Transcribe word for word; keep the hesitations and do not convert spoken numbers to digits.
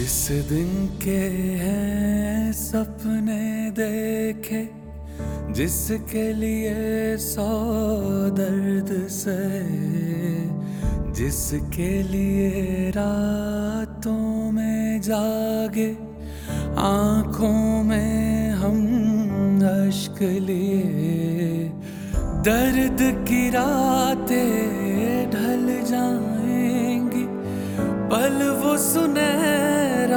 जिस दिन के हैं सपने देखे, जिसके लिए सौ दर्द से, जिसके लिए रातों में जागे, आंखों में हम अश्क लिए। दर्द की रातें ढल जाएंगी, पल वो सुनहरे